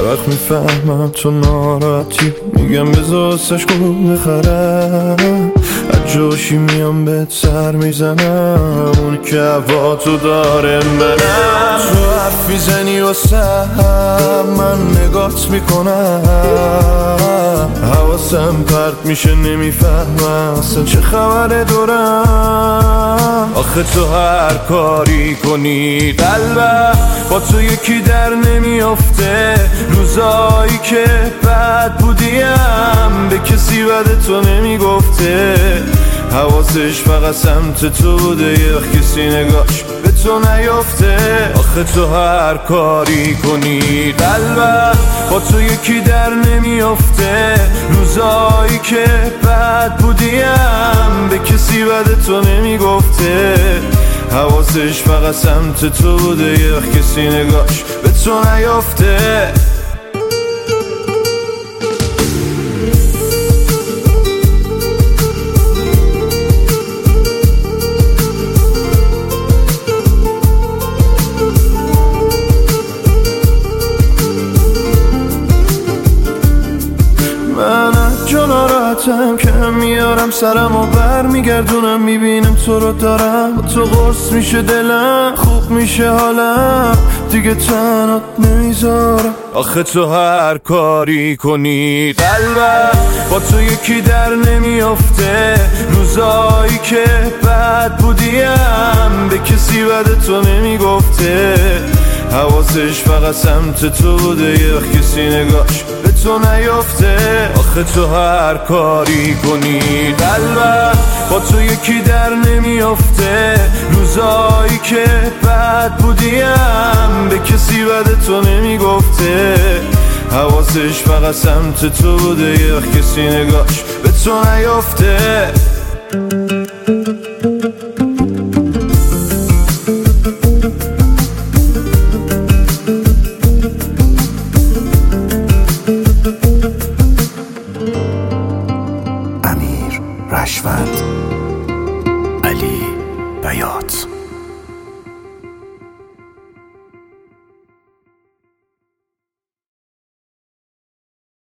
هر وقت میفهمم تو ناراحتی میگم بذار سش کن بخرم، از جوشی میام بهت سر میزنم، اون که هوا تو داره منم. تو حرف میزنی واسه من نگات میکنم، حواسم پرت میشه نمیفهمم اصلا چه خبره دورم. آخه تو هر کاری کنی قلبم با تو یکی در نمیافته، روزایی که بد بودیم به کسی بد تو نمیگفته، حواسش فقط سمت تو بوده یه وقت کسی نگاش به تو نیافته. آخه تو هر کاری کنی قلبم با تو یکی در نمیافته، روزایی که بد بودیم به کسی بد تو نمیگفته، حواسش فقط سمت تو بوده یه وقت کسی نگاش به تو نیافته. ناراحتم که میارم سرم و بر میگردونم، میبینم تو رو دارم، تو قرص میشه دلم، خوب میشه حالم، دیگه تنات نمیذارم. آخه تو هر کاری کنی قلبم با تو یکی در نمیافته، روزایی که بد بودیم به کسی بد تو نمیگفته، حواسش فقط سمت تو بوده یه وقت کسی نگاش به تو نیافته. آخه تو هر کاری کنی قلبم با تو یکی در نمیافته، روزایی که بد بودیم به کسی بد تو نمیگفته، حواسش فقط سمت تو بوده یه وقت کسی نگاش به تو نیافته. امیر رشوت، علی بیات.